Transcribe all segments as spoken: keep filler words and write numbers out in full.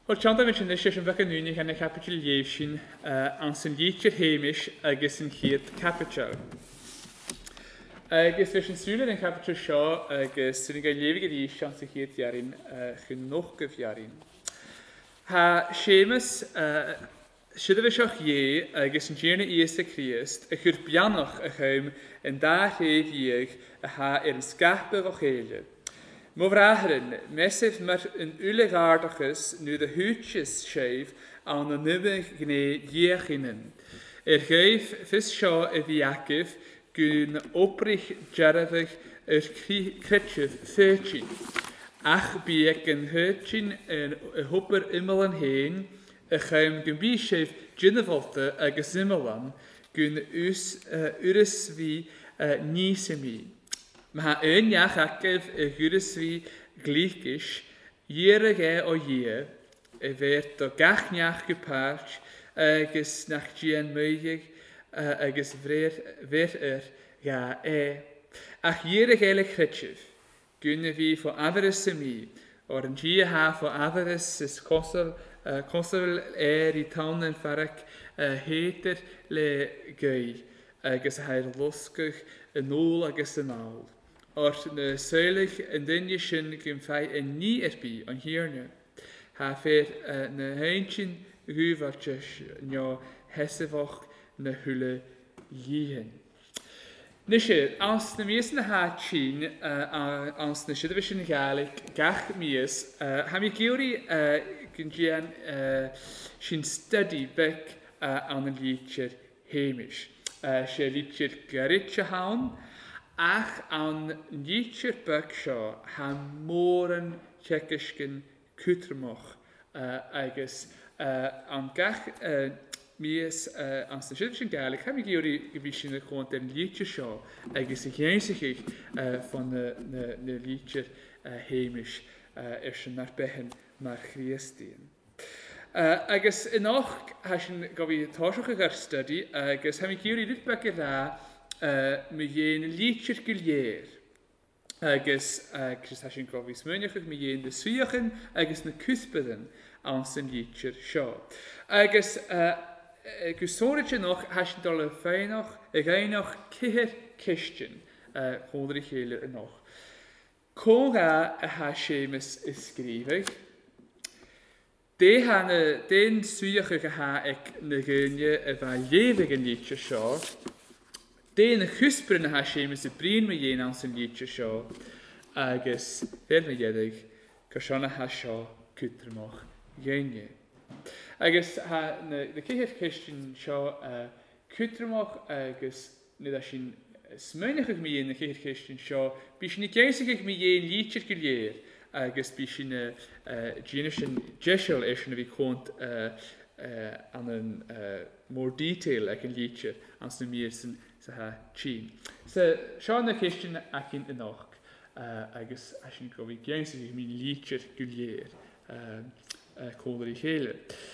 Wel, Chanda mynd sy'n eisiau sy'n fach yn unig yn y capital lief sy'n an sy'n lietr heimish agos yn hyd capital. Agos fe sy'n sŵl yn capital sio agos sy'n gael lief gyda eisiau sy'n hyd iarin chyn noch gyf iarin. Ha Seamus sydd fe sioch ie agos yn gyrna i ys y Christ y chwyr bianoch y chym yn da hef ieg a ha er yn sgapyr o cheile. Mo vraheren, mesif mar een ulegaardiges nu de huutjes schreef aan de nubbe gne jechinnen. Er geef vis sjo ev Jakob gun oprich jarvig er kretjev veertien. Ach biek een huutjen en hopper immelen heen, er geim gun bischef ginnevolte agus immelan gun us uris vi nisemi. Maar een jaar akkev e gures wie gleichisch, jere ge o je, e werd do gach niach gepaard, agus nach gien mögig, agus ver er ga e. Ach jere gele kretjev, gunne wie voor averis semi, or een gie ha voor averis is kossel, kossel er i taunen farak heter le gei, agus heir loskig, een nol agus een naal. Or de zuilig en dinje sin gym fai en nie erbi an hierne. Ha fer ne heintjen ruvartjes nja hessevach ne hulle jihen. Nishe, als de meesten ha tjien, als de shiddevishin gaalik gach mies, ha mi geori gynjian sin study bek aan een liedje hemisch. She liedje garitje haun, ach an liedje bek sjo ha moren tjekkisken kutrmoch agus an gach mies ans de shiddevishin gaalik ha mi geori gevishin gewoon den liedje sjo agus ik jensig van de liedje hemisch er sin naar behen maar Christien. Uh, agus in och hasyn gofi tosioch ag study agus ha mi geori dit bek ra mi yen liedje gilier agus Chris hasyn gofi smynioch ag mi yen de swiachen agus na kuspeden ans yn liedje sio. Agus gusonetje nog hasyn dolle feinoch ag einoch kiher kistjen hoder ich hele nog. Koga a ha Seamus ysgrifig. De han den suige geha ek ne gunje e va levige liedje sjo. De ne husperen ha Seamus e brien me jen aan zijn liedje sjo. Agus ver me jedig kashana ha sjo kutrmoch jenje. Agus ha ne de keher Christian sjo kutrmoch agus ne da sin smynigig me jen de keher Christian sjo. Bis ni keisig me jen liedje geleer. Agus bis in een genischen geshel is en wie komt aan een more detail like een liedje als de meesten ze ha chin. So Sean de Christian akin in nog agus als je go wie gens ik mijn liedje gulier kolder ik hele.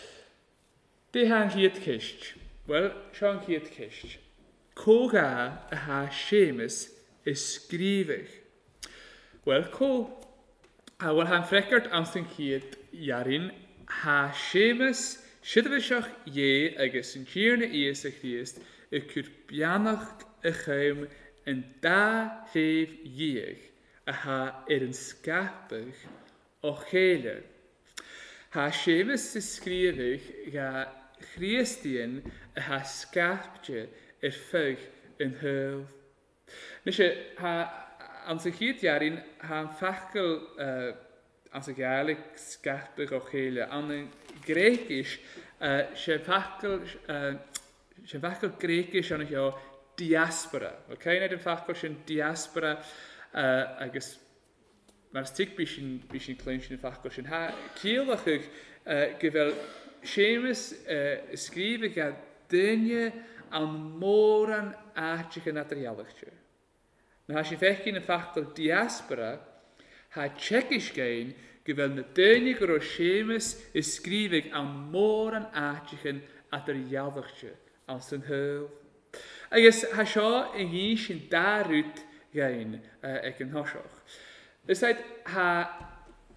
De han hiet kist. Well Sean hiet kist. Koga ha Seamus is skrivig. Well ko A wel han frekkert aan zijn kiet jarin ha Seamus shidvisach je agus yn kierne ees a Christ y cwr bianach y chym yn da hef ieg a ha er yn skapig o chele. Ha Seamus ysgrifig ga Christian a ha skapje er fug yn hyl. Nisje ha An zich hier jarin gaan fachkel aan zich eigenlijk scherper of hele. Aan een Griekisch, ze fachkel, ze fachkel Griekisch aan jou diaspora. Oké, net een fachkel zijn diaspora. Agus, maar stik bisschen bisschen kleintje een fachkel zijn. Ha, kielachig gewel Seamus schrijven gaat dingen aan moren aardje materiaaltje. Maar als je vecht in een fachtel diaspora, ha Tschechisch gaan, gewel na deunig ro Seamus is skrivig aan moren aardjigen at er jadertje als een heul. Agus ha sjo in gishin daaruit gaan, ek een hosoch. Dus het ha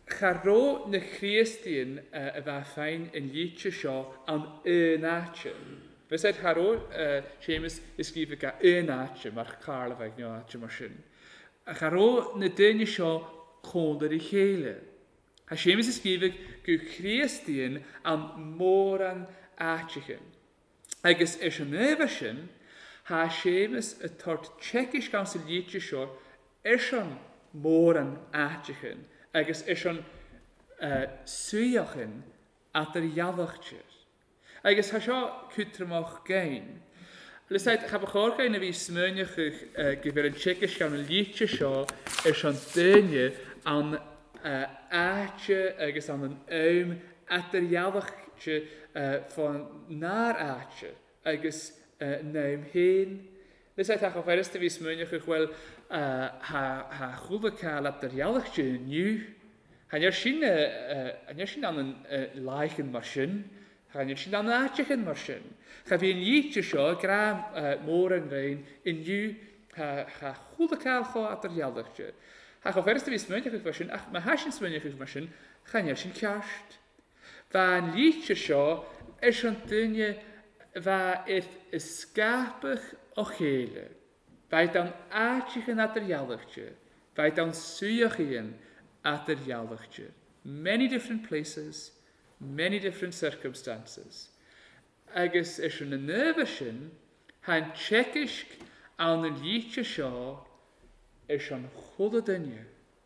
Charo na Christian a bheit fein in liedje seo an ynatje. We said charo, Seamus is skrive ga ynatje, maar Carl bheit ynatje mar sin. Charo na dynne seo konder i chéle. Ha Seamus is skrive go Christian an mór an atjechen. Agus is an neve sin, ha Seamus a tort tjekisch gans a liedje seo is an mór an atjechen. Agus is an uh, suiachin at yr iadachtir. Agus ha seo cwtramach gain. Lysait, cha bachor gain a fi smynach uh, gyfer yn tjekisch gan y liedje seo is an dynne an uh, aatje agus an an oom at yr iadachtir uh, van naar aatje agus uh, naam heen. Lysait, ha choferis te fi smynach wel Uh, ha ha goede kaal op de realigje nu. Han je zien han je zien aan een lijken machine. Han je zien aan een aardjegen machine. Ga we een liedje zo graam morgen wijn in nu ha ha goede kaal go op de realigje. Ha ga verder wist muntig machine. Ach maar hasjen muntig machine. Ga je zien kerst. Waar een liedje zo is een dingje waar het schapig och hele. Wij dan aardjigen at er jalligje. Wij dan suiachien at er jalligje. Many different places, many different circumstances. Agus is een nervischen, han tjekisk aan een liedje seo, is een goede dinge.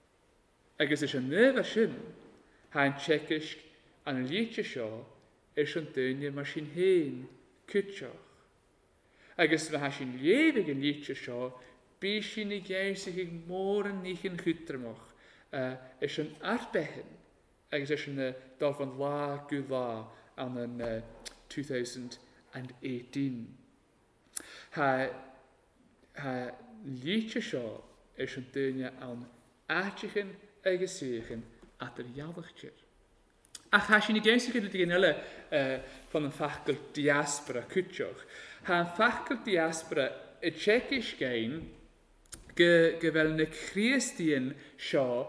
Agus is een nervischen, han tjekisk aan een liedje seo, is een dinge machine heen, kutjoch. Agus we has in lewig in liedje seo, bis in die geistig moren niet in guttermach. Uh, is een aardbechen. Agus is een uh, dal van la gula aan een uh, twintig achttien. Ha, ha liedje seo is een dynne aan aardjigen en gezegen at er jaddertje. Ach, has je niet geistig in die hele uh, van een faculty diaspora kutjoch. Han faculty diaspora y tjekisch gain gyfel na Christian seo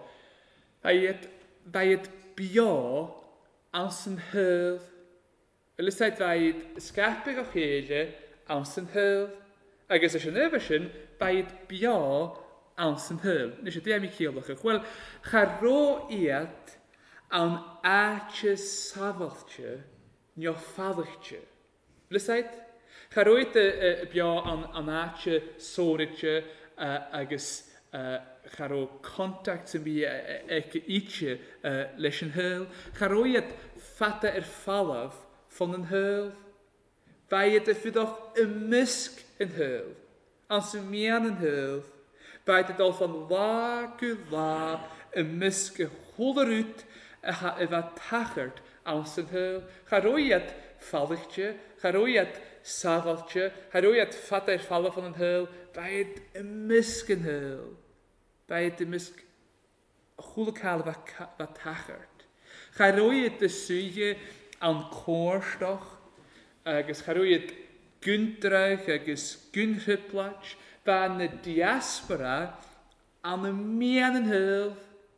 bij het bio als een hyl. Ylus tijd bij het scarpig och hege als een hyl. Agus is een eversyn bij het bio als een hyl. Nes het ddem i ciolach. Wel, cha ro iad aan aatje safaltje nio fadachje. Ylus tijd Ga roed de bia aan aan aatje soritje agus ga ro contact bi ek ietsje leis een heul. Ga roed fatte er falaf van een heul. Bij het er toch een misk een heul. Als een mian een heul. Bij het al van la ku la een misk holderut en wat tachert als een heul. Ga roed fallichtje. Ga roed Savaltje, hij het vat er vallen van een heul, bij het een miskenheul. Bij het een misk goede halen wat, wat tachert. Ga het de suige aan koorstoch, agus ga het guntruig, agus gunhuplach, bij de diaspora aan een mienenheul.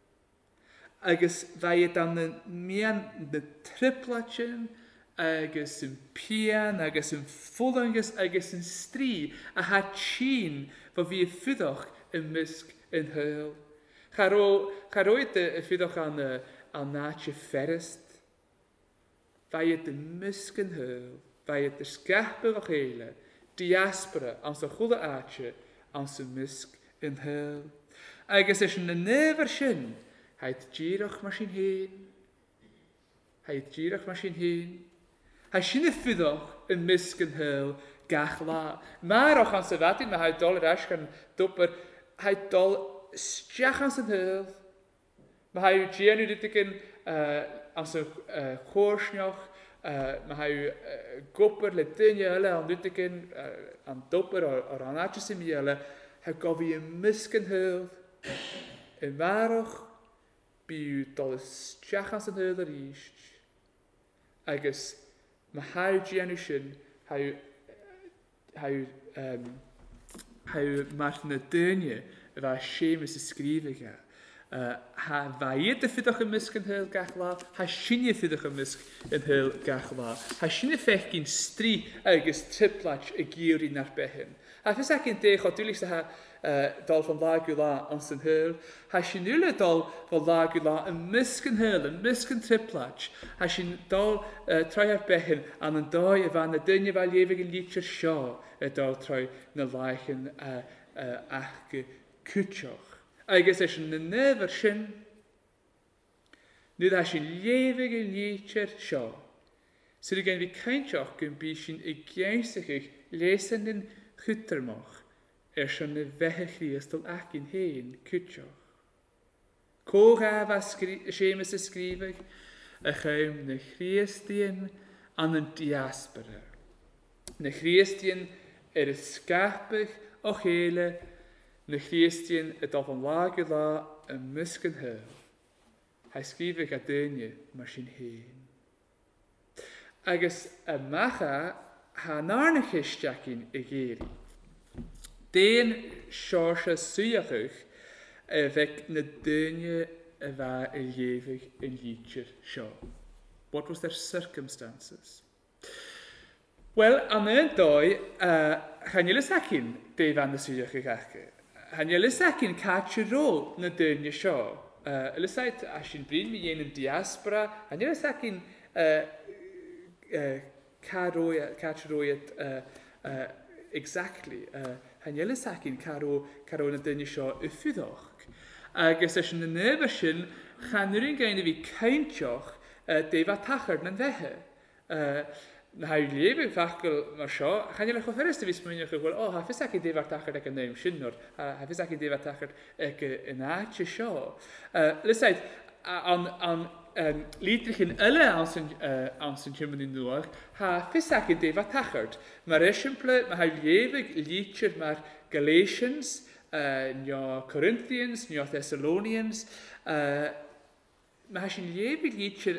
Agus bij het aan de mien de triplatje, agus yn pian, agus yn fwlangus, agus yn stri, a ha tîn fo fi y ffyddwch yn mysg yn hyl. Cha roed y ffyddwch an, an natje ferrest, fai het y mysg yn hyl, fai het y sgapel o'ch hele, diaspora, ans y chwle aatje, ans y mysg yn hyl. Agus is yn y nefer sin, haid girach mar sin heen, haid girach mar sin heen, Hij sinne ffyddwch yn mysg yn hyl gach la. Maar och ans y fadyn, mae haid dol yr asg yn dwper, haid dol stiach ans yn hyl. Mae haid gian yw dydig yn ans y chwrsnioch, mae haid gwper le dynnu yle, ond dydig yn an dwper o'r anadjus i mi yle, haid gofi yn mysg yn hyl. Yn marwch, byw dol stiach ans yn hyl yr eist. Agus, Mae hau giannu sin, hau, hau, um, hau Martin y dynnu, y fa Seamus ysgrifig a. ha faiad y ffydwch ymysg yn hyl gach la, ha syni y ffydwch ymysg yn hyl gach la, ha syni ffech gyn stri agos triplach y gyr i'n arbehyn. Ha fys ac yn dech o dwylis ha dal van lag la ans yn hyl, ha sy'n ule dal van lag la ymysg yn hyl, ymysg yn triplach, ha sy'n dal troi arbehyn an yn doi y fan y dynia fel lefyg yn litr sio y dal troi na laich yn ach cwtioch. Agus is yn nefer sy'n, nid a sy'n lefyg yn litr sio. Sydd gen fi caintioch gyn bu sy'n y geisig eich lesen yn chwttermoch er sy'n y fehe chriastol ac yn hen cwtioch. Coch af a Seamus ysgrifig y chym na chriastien an yn diaspora. Na chriastien er ysgapig o chele na chriastien y dof yn lag y la y mysg yn hyl. Hij sgrifig a dynia mar sy'n hen. Agus y macha ha narna chystiacin y geri. Dyn siorsa swyachwch y fec na dynia y fa y liefig yn litr sio. What was their circumstances? Wel, am yn doi, chan ylys acin de fan y swyachwch ac. Han ylys acin catch ro na dynia sio. Ylysait a sy'n bryn mi yen yn diaspora, han ylys acin catch roiad exactly. Han ylys acin caro na dynia sio y ffyddoch. Agus ys yn y nefyr sy'n chan rwy'n gain i fi caintioch defa tachar na'n fehe. Na hael lefydd fachgol mar sio, chan ylech o fferys dy fi smynioch o gweld, o, ha ffys ac i defa tachar ac yn neim synnwr, ha ffys ac i defa tachar ac yn aach y sio. Lysaid, an lidrych yn yle an sy'n chymryd yn nhwach, ha ffys ac i defa tachar. Mae'r esiample, mae hael lefydd litr mae'r Galatians, nio Corinthians, nio Thessalonians, mae hael lefydd litr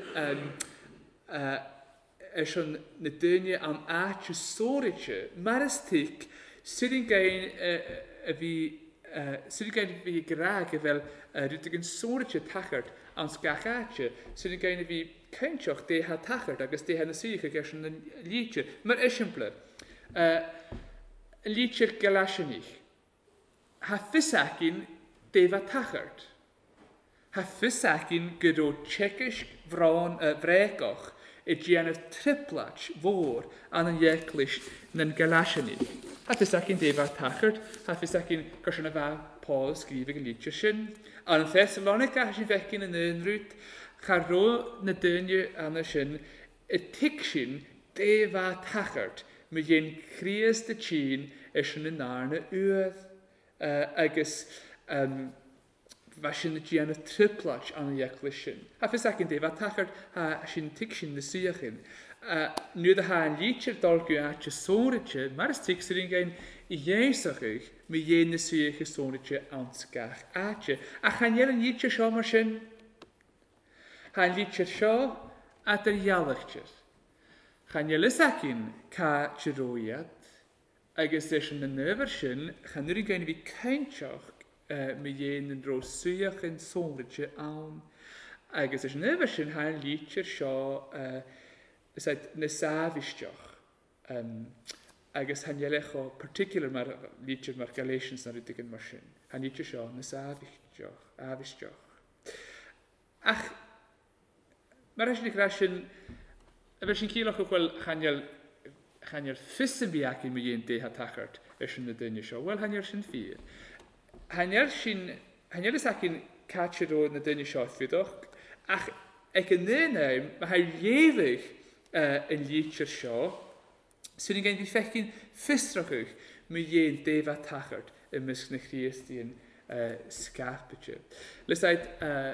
is yn na dynia am aach y sôritje, mar ystig, sydd yn gain y fi, sydd yn gain y fi graag y fel rydych yn sôritje tachart am sgach aach, sydd yn gain y fi caintioch de ha tachart agos de ha na sych ag eisiau yn litr. Mae'r esiampler, litr Galatianich, ha ffysacin defa tachart, ha ffysacin gyda tsekish vregoch, y gian y triplach fôr an yn ieclis na'n Galatiani. Ha fys ac yn defa tachart, ha fys ac yn gosyn y fa Paul sgrifig yn litr sy'n. An yn Thessalonica ha sy'n fecyn yn ynrwyd, charo na dynia an y sy'n, y tig sy'n defa tachart, mae yen crias dy chyn ysyn yn arna uedd. Agus, fa sy'n y gian y triplach an y ieclis sy'n. Ha fys ac yn defa tachart, ha sy'n tig sy'n na syach yn. Nid ha yn litr dolgw at y sôritje, mar ys tig sy'n gain i ieisach eich, mae yen na syach y sôritje ansgach at y. A chan yen yn litr sio mar sy'n? Ha yn litr sio at yr ialachtyr. Chan yen ysach yn ca chyroiad, agos ysyn na nefer sy'n, chan nid yn gain i fi caintioch, mae yen yn dro syach yn sôritje awn. Agos ysyn na nefer sy'n ha yn litr sio Ysad nesafistioch. Agos hanelech o particular mar litr mar Galatians na rydych yn marsyn. Han litr sio nesafistioch. Afistioch. Ach, mae'r eisiau grasyn, y fer sy'n cilwch o gweld hanel hanel ffysyn fi ac yn mi yen de ha tachart ysyn na dynia sio. Wel, hanel sy'n ffyr. Hanel sy'n, hanel ys ac yn catcher o na dynia sio ffydoch. Ach, ac yn nynnaim, mae hael lefych yn litr sio, sy'n gen fi fecyn ffysroch eich, mae yen defa tachart yn mysg na chriastien sgapitje. Lysaid,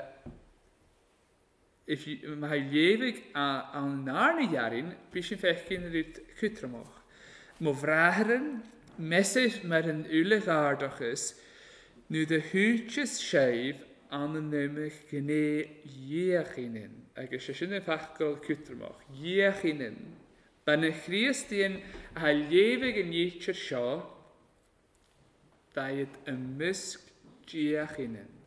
mae hael lefych a'n narna iarin, bys sy'n fecyn ryd chytramoch. Mo vraheren, mesur mae'r yn ulig ardochus, nu de hwtjes scheif an yn nymych gyne iechinen. Agus sy'n yn fachgol cytramoch, iechinen. Ban y chriastien a lefyg yn litr sio, daid ymysg iechinen.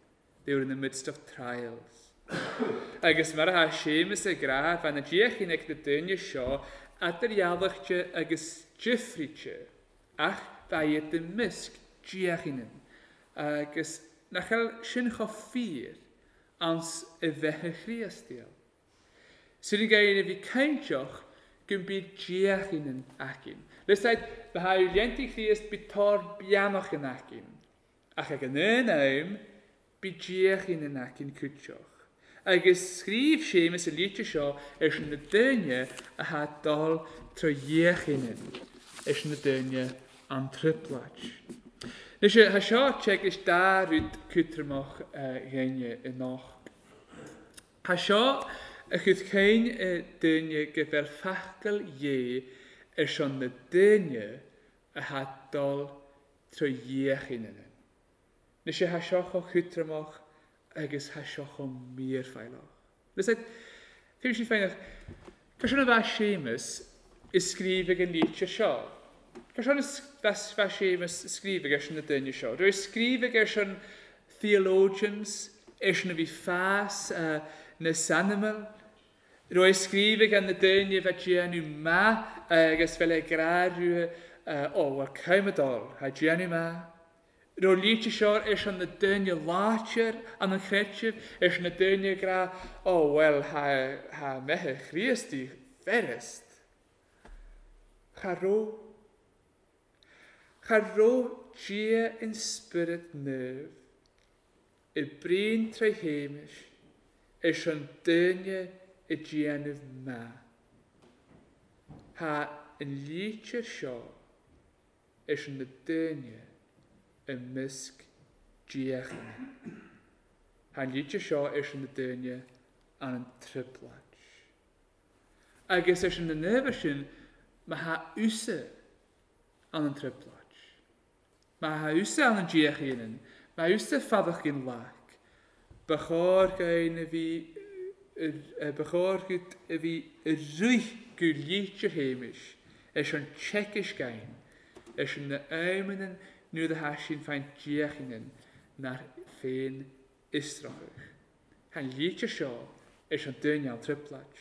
they were in the midst of trials. Agus mar ha Seamus a gra fan a diech in ec na dynne seo at yr ialachche agus jifriche ach vai et de misk diech in agus nachal sin cho fier ans y fehe chriastiel. Sy'n ni gael fi caintioch gyn byd diech in acin. Lysait, fe ha yw lienti chriast byd tor biamach yn acin. Ach ag yn yn aim, byd diech in acin cwtioch. Agus sgrif Seamus y lietio sio eich yn y dynia a ha dol tro iech in eich yn y dynia an triplach. Nes ha sio check is da rwyd cwtrymach gynnu yn och. Ha sio a chyd cain y dynia gyfer ffachgal ie eich yn y dynia a ha dol tro iech in yn. Nes ha sio cho cwtrymach agus ha sio cho mir ffailoch. Lys eid, ffyr sy'n ffailoch, cysyn o fa Seamus ysgrifig yn lietio sio. Cysyn o fa Seamus ysgrifig eich yn y dynia sio. Rwy'n ysgrifig eich yn theologians, eich yn y fi ffas uh, nes animal. Rwy'n ysgrifig yn y dynia fa giannu ma, agus fel e gradw, o, wel caimedol, ha giannu ma. Rwy'n lietio sio eich yn y dynia lacher an yn chretsif, eich yn y dynia gra, o, wel, ha, ha mehe chriasti ferest. Cha ro. Cha ro gia in spirit nerve, y brin treu heimish, eich yn dynia y gianif ma. Ha yn lietio sio eich yn y dynia y misg diech. Han lietio sio eich yn y dynia an yn triplach. Agus eich yn y nefysyn, mae ha usa an yn triplach. Mae ha usa an yn diech un. Mae usa ffadach yn lac. Bachor gain y fi, bachor gyd y fi rwych gwyl lietio heimish. Eich yn tsekish gain. Eich yn y eimenen nu de hashin fein diechingen naar fein istroch. Han liedje sio is een dyn aan triplach.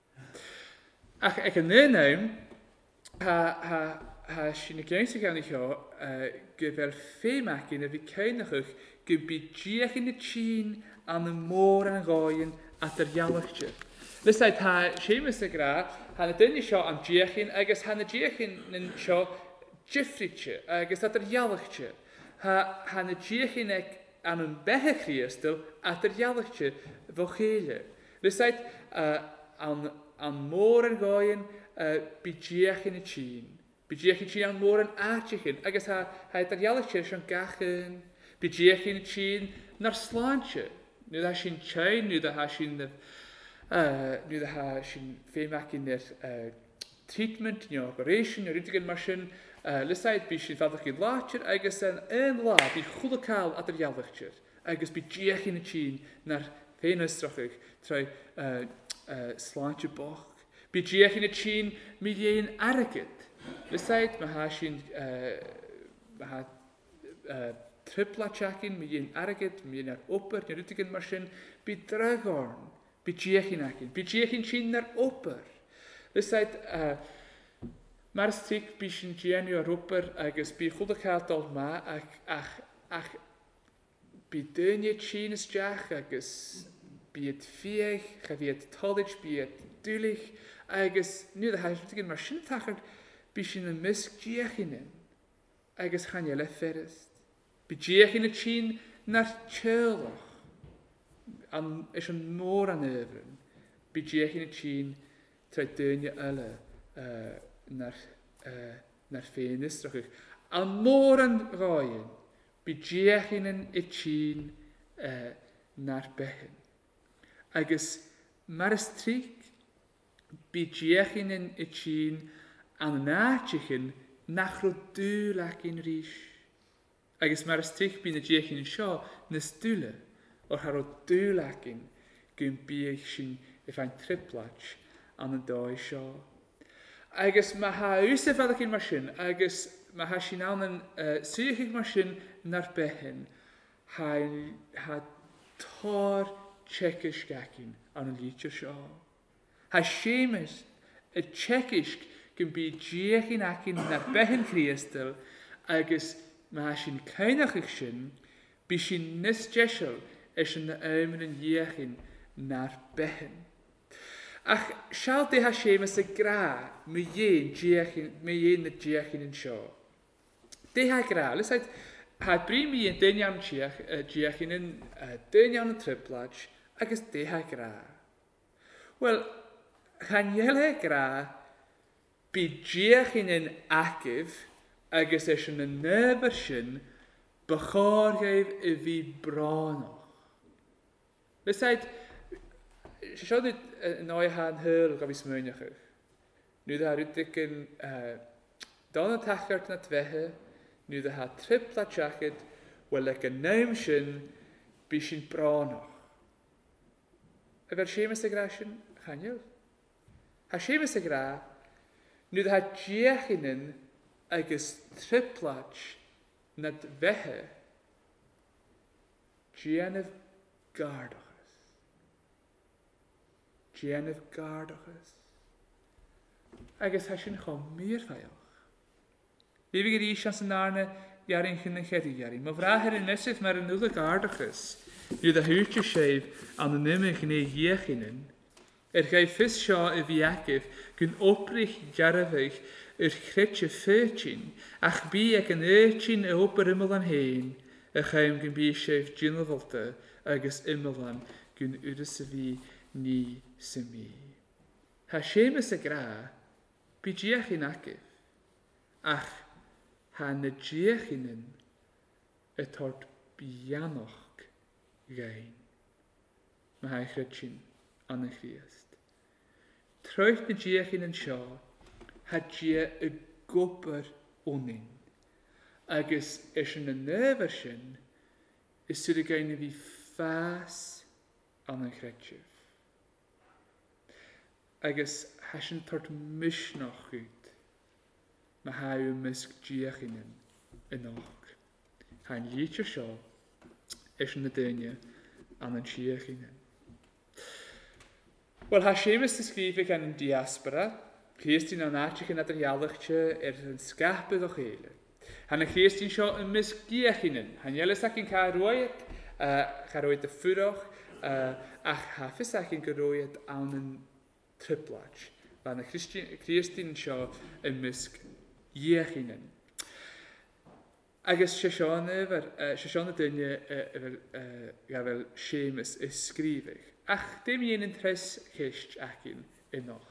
Ach, ek yn een naam, ha, ha, ha, sy'n y gynsi gan i sio, gyfer ffeimach yn y fi cynnych gybi dieching y tîn an y môr an goen at yr ialachtyr. Lysau, ha, Seamus y gra, han y dyn i sio am dieching, agos han y dieching yn sio Jifritje, agus at yr ialachtyr. Ha, han y diechyn ag an yn behe chriastil at yr ialachtyr fo cheile. Lysait, uh, an, an môr yn goen uh, by diechyn y tîn. By diechyn y tîn an môr yn atchyn. Agus ha, ha at yr ialachtyr sy'n gachyn. By diechyn y tîn nar slantje. Nu da sy'n chain, nu da ha sy'n uh, nu da ha sy'n ffeimach yn yr uh, treatment, nu operation, nu rydych yn masin. Uh, Lysaid by sy'n faddach yn lacher, agos yn yn la, by chwlwcael at yr ialachtyr, agos by diech yn y tîn na'r fein ystrachig, trwy uh, uh, slantio boch. By diech yn y tîn, mi ie'n aragyd. Lysaid, mae ha sy'n, mae ha uh, tripla chacin, mi ie'n aragyd, mi ie'n ar oper, ni rydych yn masin, by dragorn, by diech yn acin, by diech yn tîn na'r oper. Lysaid, uh, Mae'r stig by sy'n gienw ar wber agos by chwld y cael dol ma ac ach, ach by dynia tîn ys diach agos by yd fiech, cha fi yd tolig, by yd dwylich agos nid y hael rydych yn mae'r sy'n tachard by sy'n y misg diach yn un agos chan iel efferist. By diach yn y tîn na'r tjylach an is yn môr an efryn. By diach yn y tîn tra dynia yle uh, naar, uh, naar feinistrach. Al môr an roien, by diechinen y tîn uh, naar bechen. Agus mar ystrig, by diechinen y tîn an natchichen nach ro dŵlach in rys. Agus mar ystrig by na diechinen sio nes dŵle, o'r har o dŵlach in gyn bych sy'n effain triplach an y doi sio. Agus mae ha ysef adach yn masin, agus mae ha sy'n awn yn uh, sych i'ch masin na'r behen, ha, ha tar tsekisk gacin an y licher sio. Ha Seamus y tsekisk gyn bu diechin acin na behin Christel agus mae sy'n cainach eich sy'n bu sy'n nis jesel is yn ymyn yn diechin na'r behin. Ach sial de ha Seamus y gra mi yin diechin mi yin na diechin yn sio. De ha gra, lys haid ha bri mi yin dyn iawn diechin yn dyn iawn yn triplach agus de ha gra. Wel, chan iele gra bu diechin yn acif agus is yn y nefer sy'n bechorgeif y fi branoch. Lys haid, siad yn o'i han hyl gaf i smynach eich. Nu da rydych yn dan y tachart na tvehe, nu da ha tripla jacket, wel ag yn naim sy'n bu sy'n branoch. A fer Seamus y gra sy'n chanel. Ha Seamus y gra, nu da ha diechin yn agus triplach na tvehe, Gianef gardochas. Gianef gardochas. Agus ha sy'n chom mir faiach. Fi fi gyda eisiau sy'n arna iarin chyn yn chedi iarin. Mae fraher yn nesif mae'r nŵl y gardochas. Nu da hwyrtio sef an y nymych yn ei hiechyn yn. Er gai ffys sio y fi acif gyn oprych jarafeich yr chretje ffyrtjin, ach bi ag yn eirtjin y oper ymol an heen, y chaim gyn bi sef gynnyfolte, agus ymol an gyn yrys y fi ni sy'n mi. Ha Seamus y gra, bi diech yn acif, ach ha na diech yn yn y tord bianoch gain. Mae ha chretjin an y chriast. Troich na diech yn yn sio, had je y gober onin. Agus is yn y nefer sy'n, is sydd y gain i fi ffas an y chretjif. Agus hasyn tort mysnoch goed. Mae ha yw mysg diech yn yn och. Ha'n lietio sio, is yn y dynia an y diech yn. Wel, ha Seamus ysgrifig gan diaspora, Christine an atich yn adrialachse er yn sgapydd o cheile. Han y Christine sio yn mysg diech yn. Han jelys ac yn cael rwyad, cael rwyad y ffwroch, ach hafys ac yn gyrwyad awn yn triplach. Fan y Christine sio yn mysg diech yn. Agus Siasiona y dynia gafel Seamus ysgrifig. Ach, dim un yn tres chysg ac yn unoch.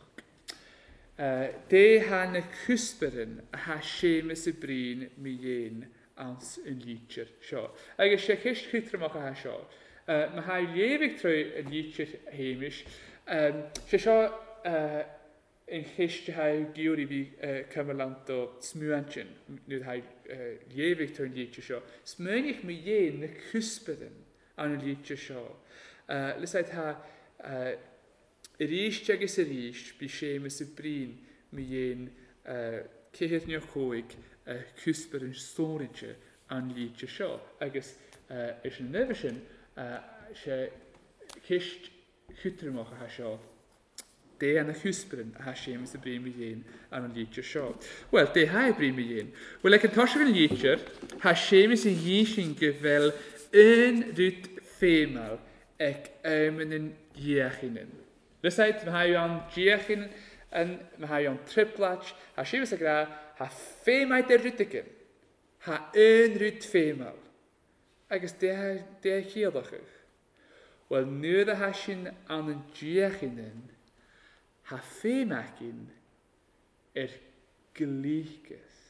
Uh, de han y cwsbyryn a ha Seamus y brin mi un ans yn lietjer sio. Ag ys eich eich chytramach a ha sio. Uh, mae ha lefig trwy yn lietjer heimisch. Um, sio sio uh, yn chysg ha gyr i fi uh, cymerlant o smwantyn. Nid ha uh, lefig trwy yn lietjer sio. Smyn ich mi un y cwsbyryn an y lietjer sio. Uh, Lysaid ha... Uh, Yr eist agos yr eist, bu Seamus y brin mi un cehyr nio chwyg cwsbyr yn storage an lietio sio. Agos ys yn nefys yn se cysg chytrymoch a ha sio. De an y cwsbyryn a ha Seamus y brin mi un an lietio sio. Wel, de ha y brin mi un. Wel, ac yn tosio yn lietio, ha Seamus y ysyn gyfel yn rwyd ffemal ac ymyn yn iechyn yn. Lysaid, mae ha yw an diechin yn, mae ha yw an triplach, ha Seamus y gra, ha ffemaid er rydygyn, ha yn ryd ffemal. Agus de ha chiadach eich. Wel, nŵd a ha sy'n an yn diechin yn, ha ffemacin er glychus.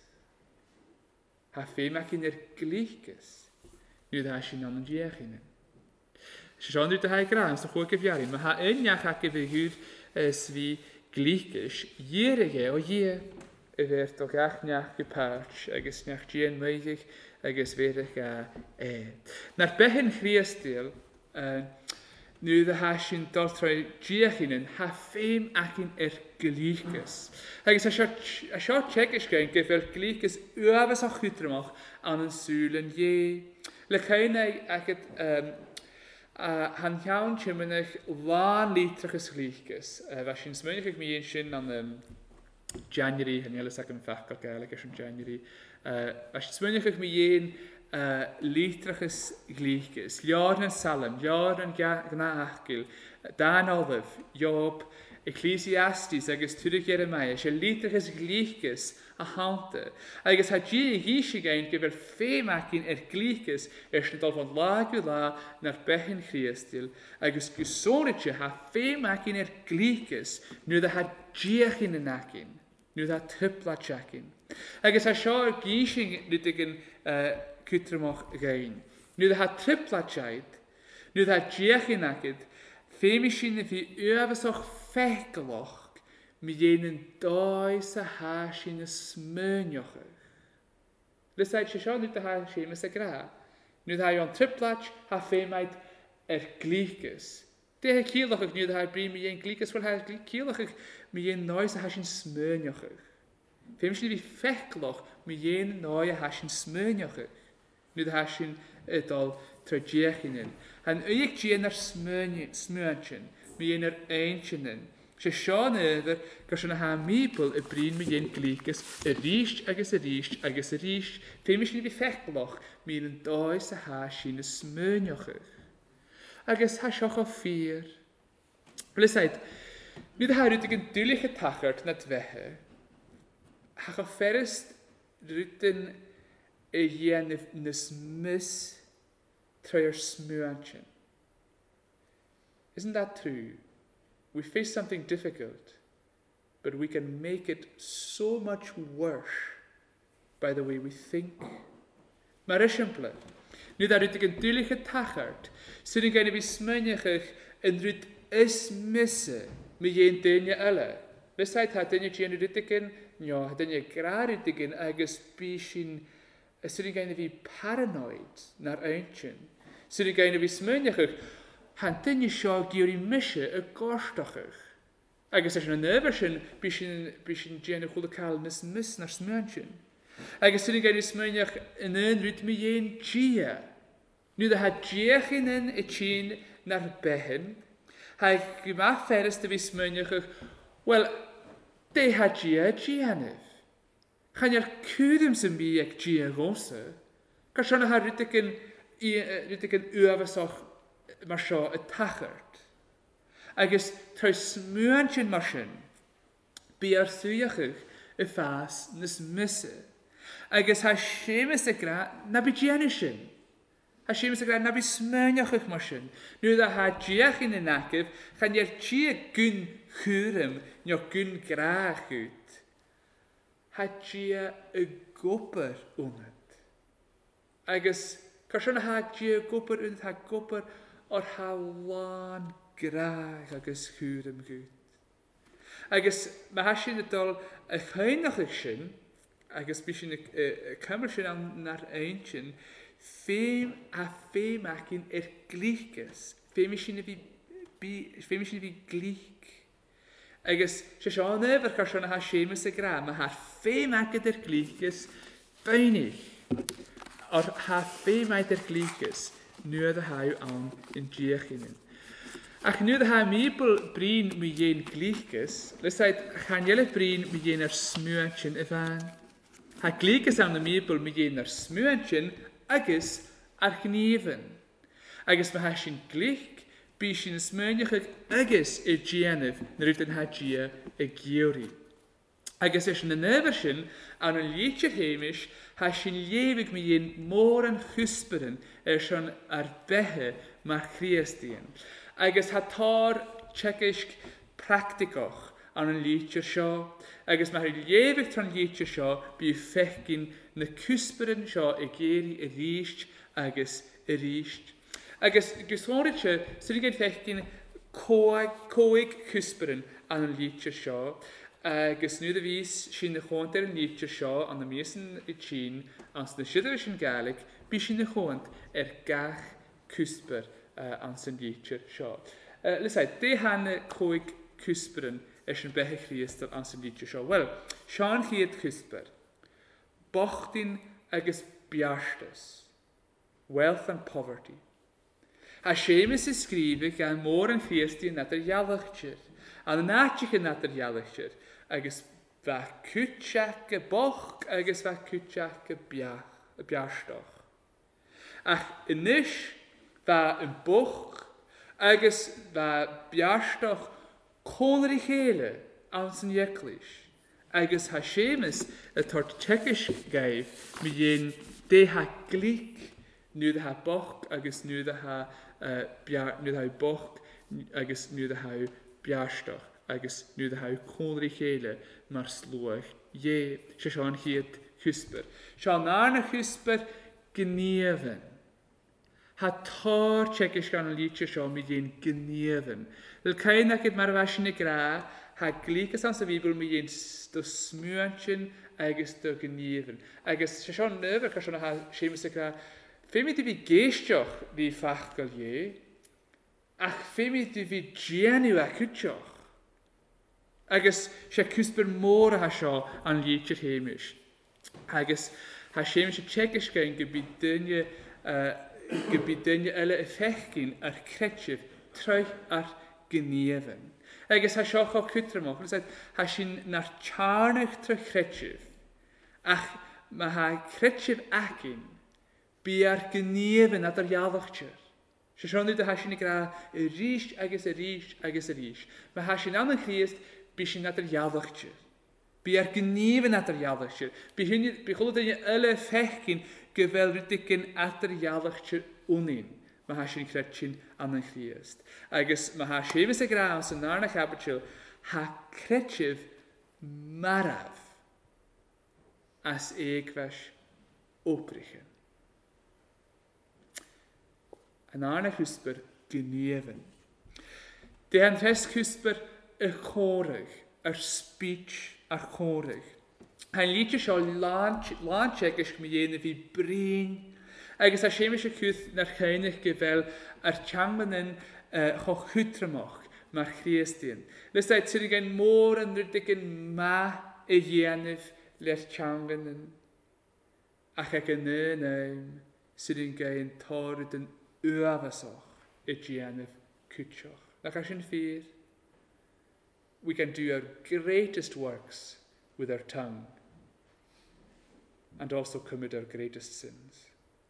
Ha ffemacin er glychus, nŵd a ha sy'n an yn diechin yn. Sian rydw ha gra, yn sy'n chwyg gyfiarin. Mae ha yn iach ac y fyhwyr sfi glychus, ierig e o ie y fyrd o gach niach y parch, agos niach gian mwydig, agos fyrrych a e. Na'r behen chriastil, nu dda ha sy'n dod trwy diech yn ha ffeim ac yn er glychus. Agos a sio teg ysgain gyfer glychus uafas o chwydrymach an yn sŵl yn ie. Le cain ac han iawn chymynach lan litrachus gleichgus. Was sy'n smynach ag mi ein sy'n an January, hynny ylys ag yn ffach o'r gael ag ysyn January. Was sy'n smynach ag mi ein litrachus gleichgus. Liar yn Salem, liar yn gna achgil, Dan Olaf, Job, Ecclesiastes agus Tudur Jeremiah, sé litrachus gleichgus a hante. Agus ha gi gísi gein gyfer fémacin er gleichgus er sy'n dal van lagu la nar behin Christil. Agus gusonitje ha fémacin er gleichgus nu da ha giachin yn acin, nu da typla tjakin. Agus ha sio gísi lydigin cutramach gein. Nu da ha typla tjaid, nu da ha giachin acid, fémishin fi uafasoch fechgeloch mi jenen dois a hasin a smynjochig. Lys eid sio nu da ha siemas a gra. Nu da ha jon triplach ha fémaid er gleichgus. De ha kielach ag nu da ha bri mi jen gleichgus, wel ha kielach ag mi jen dois a hasin smynjochig. Fémishin fi fechgeloch mi jenen dois a hasin smynjochig. Nu da hasin edal trajechinen. Han uig jen er smynjchen, mi jen er eintjenen. Se Sean over, gos yn ha mibl y brin mi jen gleichgus, y rist agus y rist agus y rist, fémis ni fi fechloch, mi yn dois a ha sy'n y smynjochig. Agus ha sioch o ffyr. Blysaid, mi dda ha rydych yn dwylich y tachart na dwehe, ha cho ferist rydyn y jen nys mis trwy'r smynchen. Isn't that true? We face something difficult, but we can make it so much worse by the way we think. Mae'r esiample. Nu da rydych yn dwylich y tachart, sy'n yn gael ei fi smynioch yn ryd ysmisse mi yen dynia yle. Fysaid ha dynia gyn rydych yn, nio, ha dynia gra rydych yn agos bysyn, sy'n yn gael ei fi paranoid na'r einchin. Sy'n yn gael ei fi smynioch han dynia sio gyr i misio y gorstachach. Agus ys yn yfyr sy'n bysyn gyn y chwle cael nes mis na'r smynioch. Agus sy'n gael ei smynioch yn yn ryd mi yen gia. Nu da ha giach yn yn y chyn na'r behen. Ha gyma fferys dy fi smynioch, wel, de ha gia gianif. Chan i'r cwydym sy'n bi ag gia gosa. Gos yna ha rydych yn uafasoch mar seo y tachart. Agus trwy smwyantyn mar sy'n, bu ar thwyachach y ffas nes misse. Agus ha siemas y gra na bu giannu sy'n. Ha siemas y gra na bu smwyantach mar sy'n. Nu da ha giach yn y nacif, chan i'r gia gyn chwrym, nio gyn grach ut. Ha gia y gwbyr unnad. Agus, cos yna ha gia gwbyr unnad, ha gwbyr o'r halan graag agus chwrym gwyd. Agus mae hasyn y dol y chynach eich sy'n, agus bysyn y cymryd sy'n am na'r ein sy'n, ffeim a ffeim ac yn er gleichgus. Ffeim sy'n y fi gleich. Agus sy'n siôn efo'r carsiwn a ha siemas y gra, mae ha ffeim ac yn er gleichgus beinig. O'r ha ffeim ac er gleichgus. Nu de hau aan in Giachinen. Ach nu de hau mibel brin mi jen gleichgus, lesait gaan jelle brin mi jen er smüantjen evan. Ha gleichgus aan de mibel mi jen er smüantjen, agus ar gnieven. Agus ma ha sin gleich, bi sin smüantjig agus e gianef, nerut en ha gia e giori. Agus is in de neversyn aan een liedje hemisch, ha sin lewig mi jen moren husperen er schon ar behe maar Christien. Agus ha tar tjekisk praktikoch aan een liedje sjo. Agus ma ha lewig tran liedje sjo bi fechkin na husperen sjo e geri e riest agus e riest. Agus gesonritje sy'n gen fechkin koig husperen aan een liedje sjo. Agus nu de vis sy'n y chwant er yn liedje sio an y mis yn y chyn ans na sydd sy'n gaelig by sy'n y chwant er gach cwsper ans yn liedje sio. Lysau, de han y coig cwsperen er sy'n behe Christel ans yn liedje sio. Wel, Sean chiad cwsper. Bochdyn agus biarstus. Wealth and poverty. Ha Seamus ysgrifig gan môr yn Christi yn adar ialachtir. A na natich yn adar ialachtir. Agus fa cwtsiach y boch agus fa cwtsiach y biastoch. Ach ynys fa yn boch agus fa biastoch cólar i chéile ans yn ieclis. Agus ha Seamus y tort tsekish gaif mi yin de ha glik nu de ha boch agus nu de ha uh, bia nu de ha boch agus nu de ha biastoch agus nu de ha cólar i chéile mar slúach je se sean hiet chusper. Sean arna chusper gnieven. Ha tar tsekish gan liedje sean mi yin gnieven. Wel kain ac yd mar fashin i gra ha glicas ans y Bibl mi yin sto smúansin agus sto gnieven. Agus se sean nefer ca sean ha Seamus i gra fe mi di fi geistioch fi fachgal je ach fe mi di fi gianu ac utioch. Agus se cwsbyr môr ha seo an liedje Seamus. Agus ha Seamus i tsekish gan gebyd dynje uh, gebyd dynje ele effechgin ar kretsif truich ar gnieven. Agus ha seo cho cwtramach, ha sy'n nar charnach trwy kretsif. Ach, ma ha kretsif acin, bi ar gnieven at ar ialachtir. Se seo nid ha sy'n i gra y rys agus y rys agus y rys. Ma ha sy'n an yn Christ, bi sy'n at ar ialachtir. Bi ar gnieven at ar ialachtir. Bi chwlwyd yn yle fechgin gyfel rydygyn at ar ialachtir unin. Ma ha sy'n cretsin an yn Christ. Agus ma ha Seamus y grawn sy'n narna chabertil ha cretsif maraf as eegwas oprichen. An arna chusper gnieven. De han fest chusper y chorig, yr speech ar chorig. Han liedje sio lan tsekish mi jene fi brin. Agus a Seamus y cwth na'r chainig gyfel ar tiangmanin uh, cho chwtramach mar Christian. Lys daid sy'n gen môr yn rydych yn ma y ianif le'r tiangmanin. Ac ag yn yn eim sy'n gen toryd yn uafasoch y ianif cwtsioch. Ac a sy'n ffyr, we can do our greatest works with our tongue and also commit our greatest sins.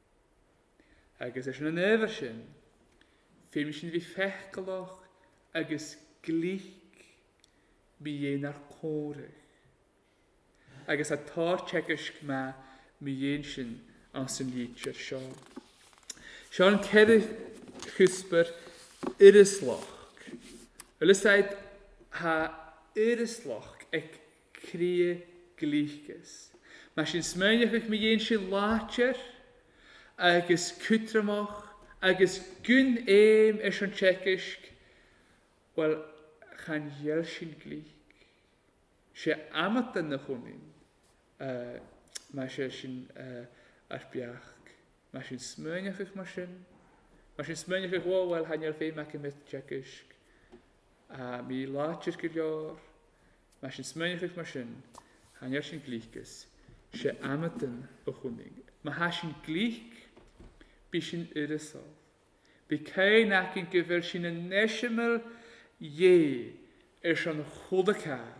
Agus is yn efer sy'n, fe mi sy'n fi fechgaloch agus glich mi yen ar córig. Agus a tar tsekish ma mi yen sy'n an sy'n liedjer sio. Sean cedych chusper irislach. Ylysdaid ha irislach ec crie glichges. Ma sy'n smynach mi yen sy'n lacher, agus cwtramach, agus gyn eim is yn tsekisk, wel, chan jel sy'n glich. Se amat yn y chwnin, uh, ma se sy'n uh, arbiach. Ma sy'n smynach eich ma sy'n. Ma sy'n smynach eich o, wel, han jel feim ac ymwyd tsekisk. A mi lacher gylior. Ma sy'n smynach eich ma sy'n. Han jel sy'n glichges. Se amat yn y chwnin. Ma ha sy'n glich, bi sy'n yrysol. Bi cain ac yn gyfer sy'n yn nesimel ie er sy'n chwdacal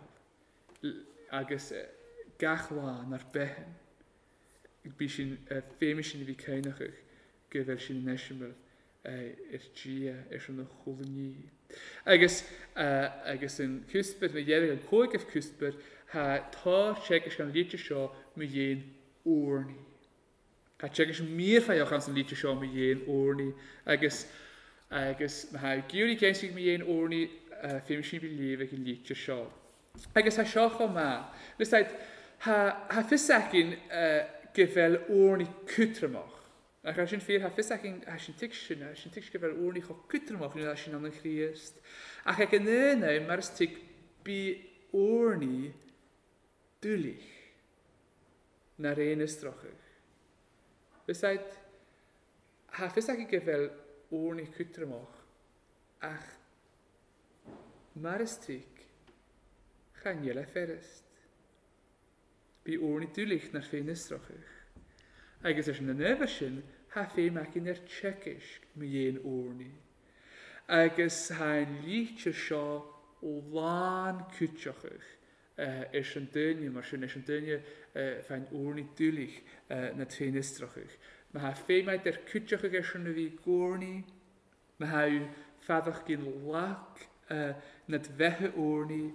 agus gachlan ar behen. Bi sy'n ffemis sy'n fi cainach eich gyfer sy'n yn nesimel er gia er sy'n chwdani. Agus agus yn cwsbeth mae ieri yn coig af cwsbeth ha tar tsekish gan liedje sio mi yen oorni. Ha tsekish meer van jou gaan zijn liedje show met je oorni. Agus, agus, maar hij giuri kensig met je oorni. Film misschien bij leven een liedje show. Agus ha show gewoon maar. Dus dat ha ha visakin gevel oorni kutramach. Ach als je veel ha visakin als je tikschen als je tikschen gevel oorni go kutramach nu als je dan een Christ. Ach ik nee nee maar is tik bij oorni dulich. Naar een strochig. Besides, ha fysach i gyfel o'r ni cwtramach, ach mar ystrig, chan iel a fferest. Bi o'r ni dwlich na'r ffein ystrochych. Agus ys yn y nefer sy'n, ha fé mac in er tsekisk mi jen orni. Agus ha'n liedje sio lan kutjachig. Uh, is een dunje, maar is een dunje uh, van orni dulig uh, na tweenistrachig. Maar ha fé mac er kutjachig is een wie gorni. Maar ha u vader gin lak uh, net wegge orni.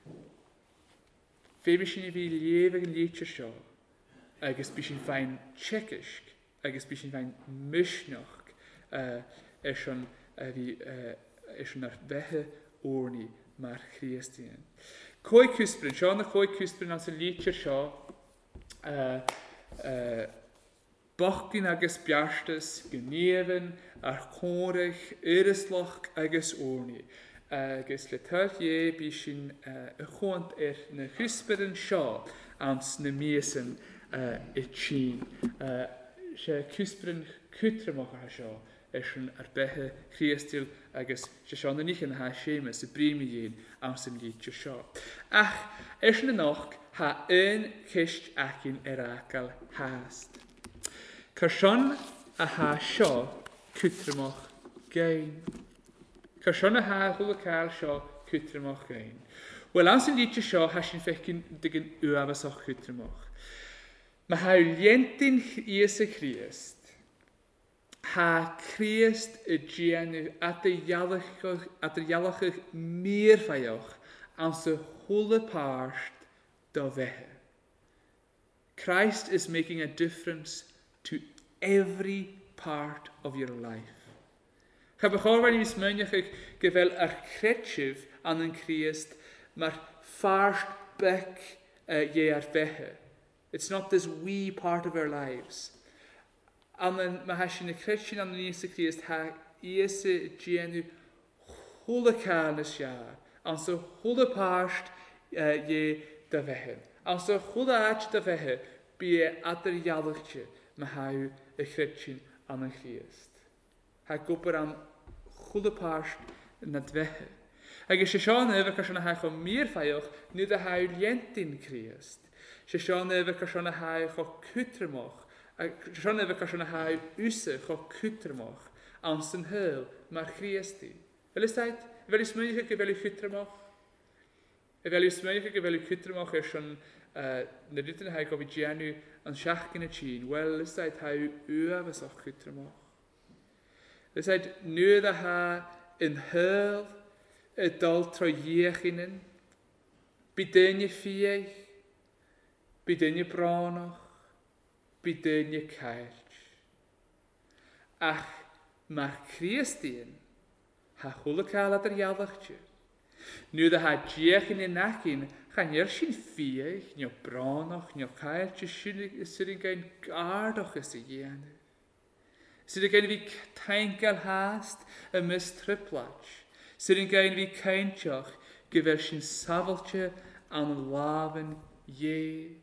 Fé misschien wie levig liedje sio. Agus bisschen fein tschekisk. Agus bisschen fein mischnach. Uh, is een uh, wie uh, is een wegge orni maar Christian. Koi kusprin, sio na koi kusprin as een liedje sio. Uh, uh, Bachgin agus biastes, geneven, ar korig, irislach agus orni. Agus le tuairthe bisschen uh, chont er na kusprin sio ans na miesen uh, i tsin. Uh, se kusprin kutramach ha sio. Is een arbethe Christil agus se sio na nichen ha sémas y brimi jen ans yn liedje sio. Ach, is na noch ha een kist achin erakel haast. Carson a ha sio kutramach gein. Carson a ha hwylcael sio kutramach gein. Wel, ans yn liedje sio ha sy'n fecyn digyn uafas o'ch kutramach. Ma ha lientyn ies y Christ. Ha Christ y gienw at y ialachig meer faioch ans y hwle paarst do fehe. Christ is making a difference to every part of your life. Ga begorwaar die smynjach ik gewel er kretschiv aan een Christ, maar faarst bek uh, je er fehe. It's not this wee part of our lives. En dan ma sin y Christian an Jesu Christ ha Jesu genu hwle canis jaar. An so hwle paarst uh, je da fehe. An so hwle aach da fehe bi e adar ialachje ma ha y Christian an yn Christ. Ha gwber am hwle paarst na dwehe. Ag is Sean ever ka shana ha go meer faioch nu da ha lientin Christ. Sean ever ka shana ha go kutremach. Sean ever ka shana ha use go kutremach an sin hel maar Christi. Wel is tijd, wel is mynige ge wel kutremach. Wel is mynige ge wel kutremach is schon uh, na ditten ha go vi genu an schachkene chin. Wel is tijd ha u was och kutremach. Is tijd nu da ha in hel y dal troiechinen, bydynnu ffiech, bydynnu bronach, bydynnu cairch. Ach, mae'r Christian ha hwle cael ad yr ialachti. Nu da ha diechinen achin, chan er sy'n ffiech, nio bronach, nio cairch, sy'n gain gardach ys y giannu. Sy'n gain fi taingal haast y mis triplach. Sy'n gain fi caintioch gyfer sy'n safaltio an lafen ie.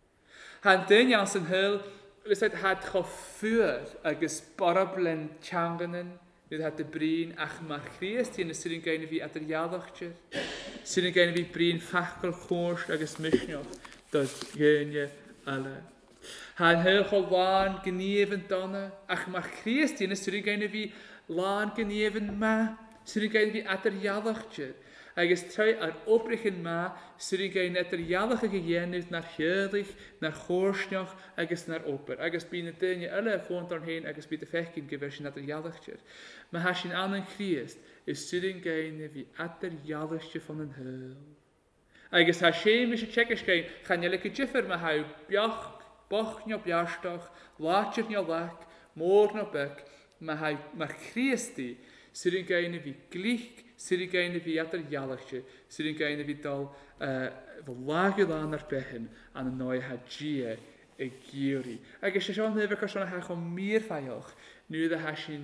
Han dyn iawn sy'n hyl, lysad had cho ffwyr agos boroblen tianganen, nid had y brin ach mae'r Christian sy'n gain fi ad yr iaddochtio. Sy'n gain fi brin ffachgol chwrs agos misnioch dod gynnu ala. Han hyl cho lan gynefyn donna, ach mae'r Christian sy'n gain fi lan gynefyn ma. Sy'n gain fi ad yr iaddochtio. Agus troi ar obrichen ma, sy'n gain ad yr iaddoch ag ienydd na'r hyrdych, na'r chwrsnioch, agus na'r oper. Agus by'n y dynia yle ffont o'r hyn, agus bydd y fechgyn gyfer sy'n ad yr iaddochtio. Mae ha sy'n anan Christ, is sy'n gain fi ad yr iaddochtio fan yn hyl. Agus ha sy'n mis y tsekas gain, chan ylig y jiffer ma ha yw bioch, boch nio biastoch, lachir nio lach, môr no bec, mae'r Christi, sy'n gain fi glich, sy'n gain fi ad yr ialachti, sy'n gain fi dal uh, fy lagio lan ar behin an y noi ha gia y gyri. Ac eisiau siarad nefyr cos ha cho mir ffaioch, nu dda ha sy'n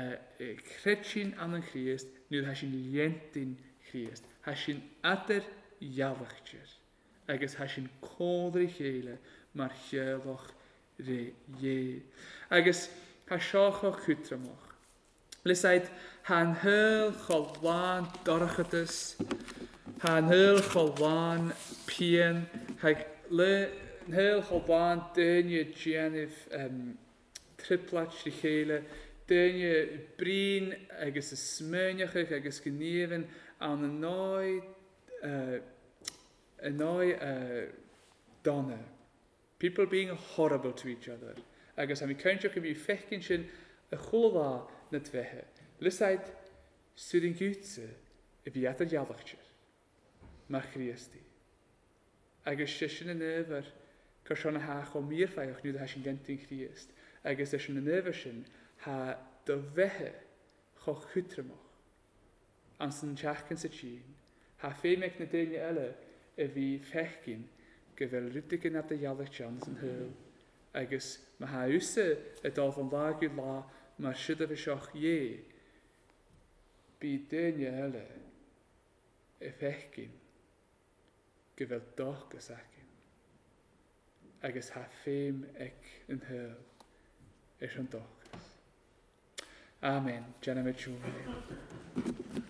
cretsin an yn Christ, nu dda ha sy'n lientyn Christ, ha sy'n ad yr ialachti, ac ha sy'n codri cheile mar chyloch re ie. Ac ha sioch o cwtramach. Lysaid, han hyl cholwan dorchadus, han hyl cholwan pien, han hyl cholwan dynnu gianif um, triplat di chéile, Dynne brín agus is smynachach agus gníomhan an a náid uh, a náid uh, donna. People being horrible to each other. Agus am I countach go bhí fechcin sin a chulá na dveithe. Lysaid studin gútse i bhí atar jadachtir. Mar Christi. Agus sé sin an över gur sean a ha go mírfeich nu a sin gentin Christ. Agus é sin an över sin ha do bheithe cho chutramach. An san teachcin sa tín. Ha féimeic na daine eile a bhí fechcin go bhfuil rutigin at a jadachtir an san hul. Agus ma ha úsa a dal van lágu lá mar siad a bhí seach dhé. Bí daine eile a fechcin go bhfuil dochgus acin. Agus ha féim ag an hul is an dochgus. Amen. Jana mit siúna.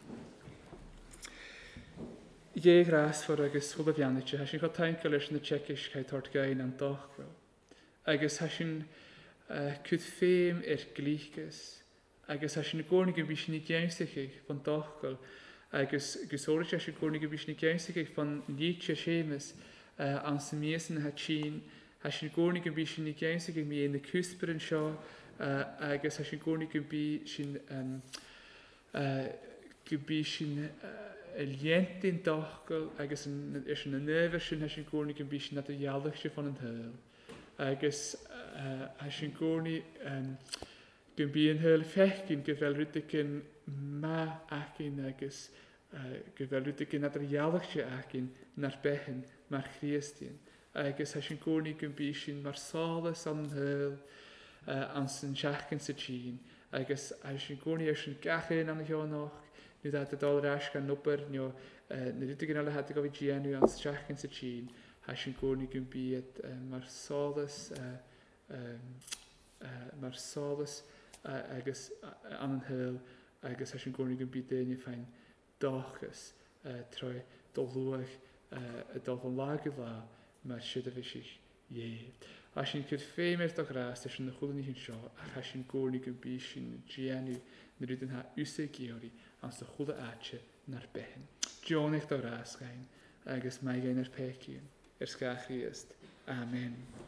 Dhé gras for agus hula bheannaite, ha sin go taimce leis na tsecis cai tort gain an dochgro. Agus ha sin uh, cud féim ar glíchgus. Agus ha sin górnig go bhí sin i gceimsaigh fan dochgol. Agus gusóris ha sin górnig go bhí sin i gceimsaigh fan líte sémas uh, an sa míasan ha tín. Ha sin górnig go bhí sin i gceimsaigh mí na cúsparin seo. Uh, agus ha sin górnig go bhí sin um, uh, go bhí sin uh, a lientin dochgol agus is an a nervir sin ha sin górnig go bhí sin na a jadachtir fan an hul. Agus uh, ha sin górnig um, go bhí an hul fechcin go bhfuil rutigin ma acin agus uh, go bhfuil rutigin na a jadachtir acin nar behin mar Christian. Agus ha sin górnig go bhí sin mar sálas an hul Uh, an san seachcin sa tín, agus a sin gcónaí ar sin gachin an heonach, nu dat a dal rás gan nopper, nu na rutigin eile hat go bhí géanú an seachcin sa tín, ha sin gcónaí go bíad uh, mar sálas, uh, um, uh, mar sálas uh, agus uh, an an hul, agus ha sin gcónaí go bíad daine féin dochas uh, troi dul luach uh, a dal van lágu lá, mar siad a bhí sich dhé. A sin cud féimir do grás is sin na chulaní hin seo a cha sin gcónaí go bhí sin géanú na rudan ha úsa géorí an sa chula áte nar behin. Dionach do grás gain agus mai gain ar peciún ar scachaíast. Amen.